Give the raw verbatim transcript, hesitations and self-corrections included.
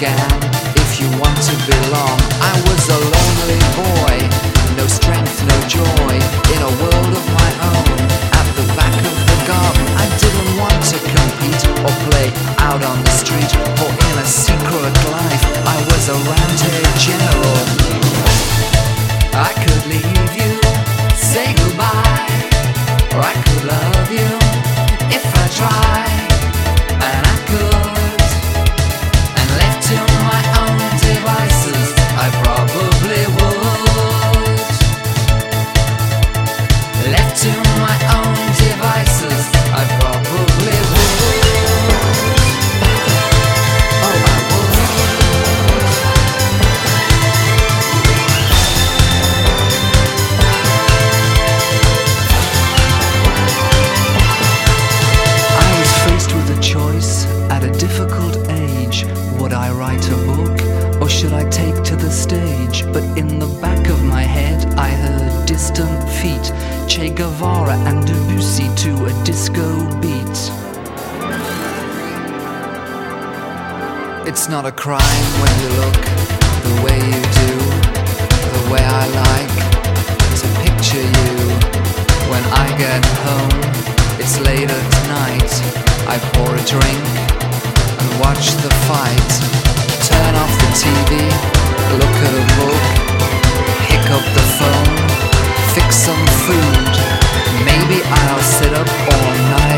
began. If you want to belong, I was a lonely boy, no strength, no joy, in a world of my own. At the back of the garden, I didn't want to compete or play out on the street, for in a secret life I was a round-head general. I could leave you, say goodbye, or I could love you if I tried, and I could. And left to my own devices, I probably would. Left to my own devices, I probably would. Oh, I would. I was faced with a choice at a difficult age. Would I write a book, or should I take to the stage? But in the back of my head I heard distant feet, Che Guevara and Debussy to a disco beat. It's not a crime when you look the way you do, the way I like to picture you. When I get home, it's late at night, I pour a drink and watch the fight. Turn off the T V, look at a book, pick up the phone, fix some food. Maybe I'll sit up all night